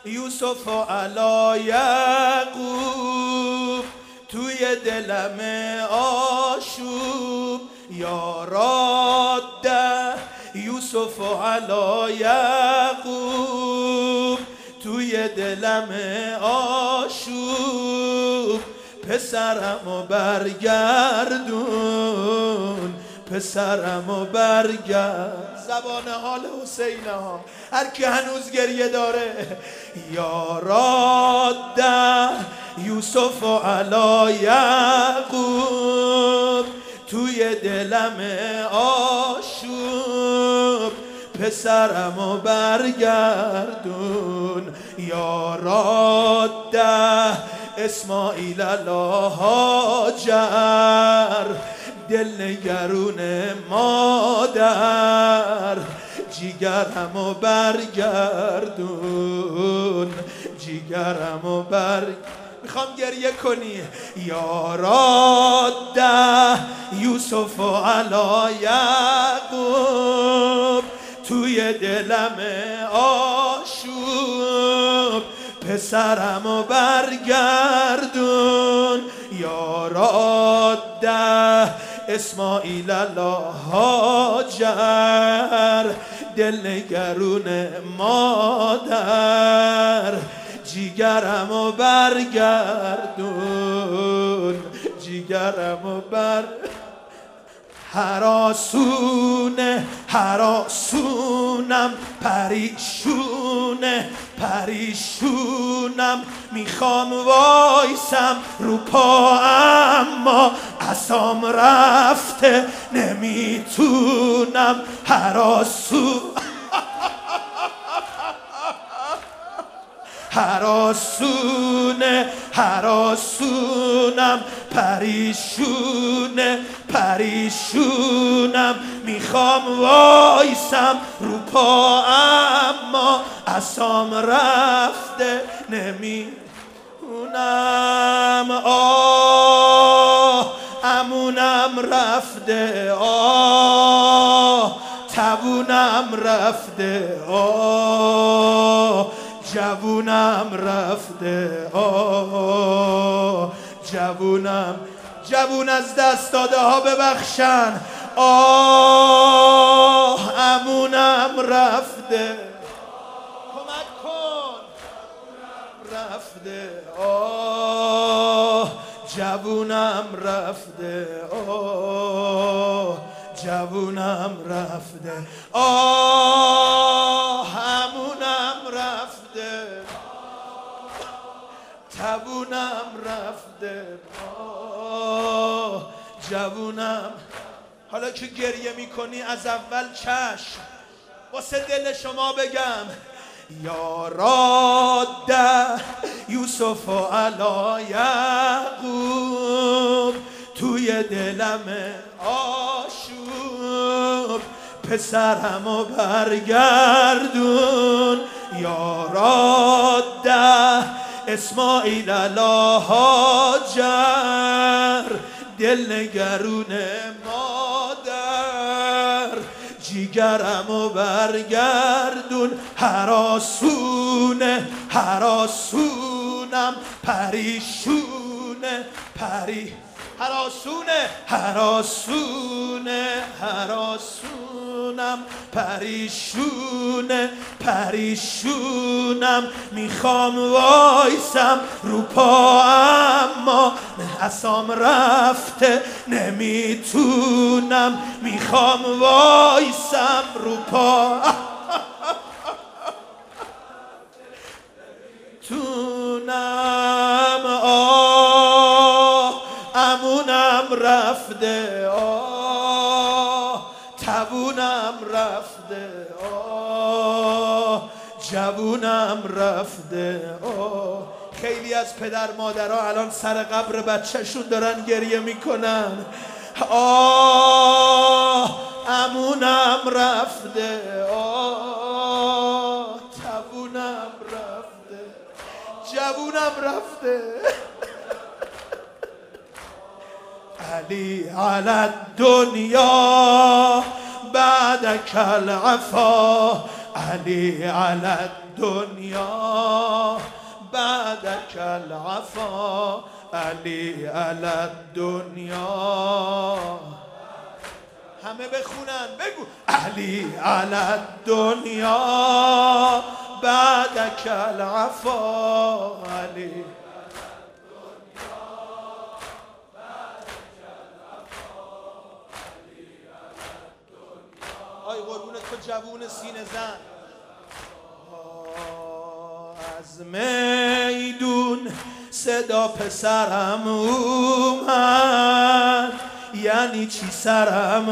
یوسف و علی یعقوب توی دلم آشوب یا راده یوسف و علی یعقوب توی دلم آشوب پسرمو برگردون پسرمو برگرد. زبان حال حسینه ها هر کی هنوز گریه داره. یا راده یوسف و علی یعقوب توی دلم آشوب پسرمو برگردون. یا راده اسماعیل علی هاجر دلنگرون مادر جیگرمو برگردون جیگرمو میخوام گریه کنی. یا راده یوسف و علی یعقوب توی دلم آشوب پسرمو برگردون. یا راده اسماعیل علی هاجر دلنگرون مادر جیگرمو برگردون جیگرمو هراسونه هراسونم پریشونه پریشونم میخوام وایسم رو پا اما عصام رفته نمیتونم هراسونه هراسونم پریشونه پریشونم میخوام وایسم رو پا اما عصام رفته نمیتونم. امونم رفته توونم رفته جوونم رفته جوونم جوون از دست داده ها ببخشن. امونم رفته کمک کن رفته جوونم رفته جوونم رفته همونم رفته توونم رفته جوونم. حالا که گریه میکنی از اول چشم واسه دل شما بگم. یا راده یوسف و علی یعقوب توی دلم آشوب پسرمو برگردون. یا راده اسماعیل علی هاجر دلنگرون مادر جیگرمو برگردون. هراسونه هراسونم پریشونه هراسونه هراسونه هراسونم پریشونه پریشونم میخوام وایسم رو پا اما عصام رفته نمیتونم. میخوام وایسم رو پا تونم امونم رفته توونم رفته جوونم رفته. خیلی از پدر مادرها الان سر قبر بچهشون دارن گریه میکنن. امونم رفته توونم رفته جوونم رفته. علی علی الدنیا بعدک العفا علی علی الدنیا بعدک العفا علی علی الدنیا. همه بخونن بگو علی علی الدنیا بعدک العفا علی. آی قربون تو جوون سینه زن. از میدون صدا پسرم اومد، یعنی چی سرم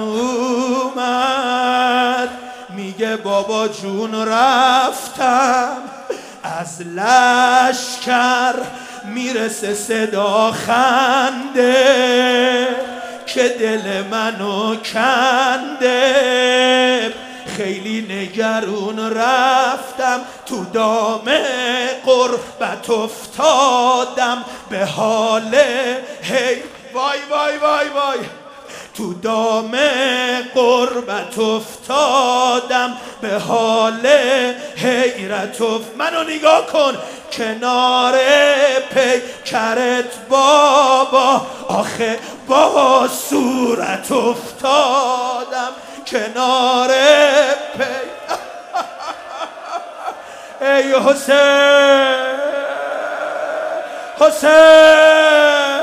اومد، میگه بابا جون رفتم از لشکر میرسه صدا خنده که دل منو کنده. خیلی نگرون رفتم تو دام غربت افتادم به حال هی وای وای وای وای. تو دام غربت افتادم به حال حیرت. منو نگاه کن کنار پیکرت بابا، آخه با صورت افتادم کنار ای حسین حسین.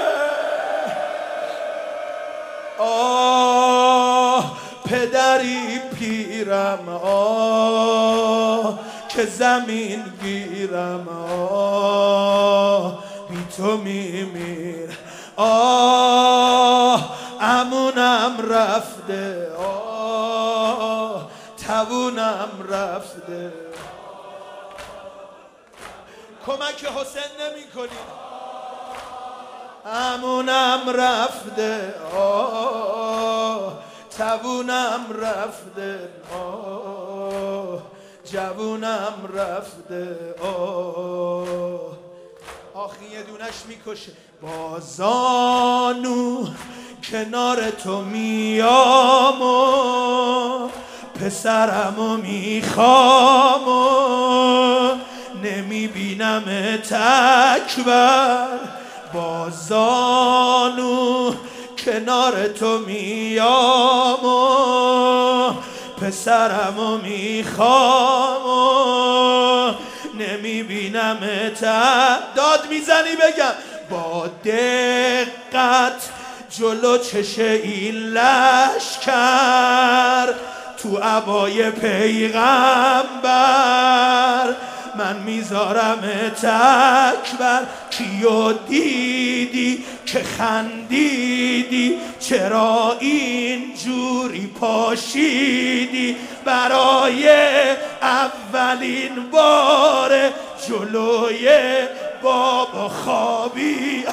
آه پدری پیرم، آه که زمین گیرم، آه بی تو میمیر، آه امونم رفته، آه توونم رفته. کمک حسین نمی کنی. امونم رفته، آه توونم رفته، آه جوونم رفته، آه آخی یه دونش میکشه. بازانو کنار تو میام و پسرمو میخوام و نمیبینم تکبر. بازانو کنار تو میام و پسرمو میخوام و نمیبینم داد میزنی بگم با دقت جلو چش این لشکر تو عبای پیغمبر من میذارم تکبر. کیو دیدی که خندیدی، چرا این جوری پاشیدی، برای اولین بار جلوی بابا خوابی.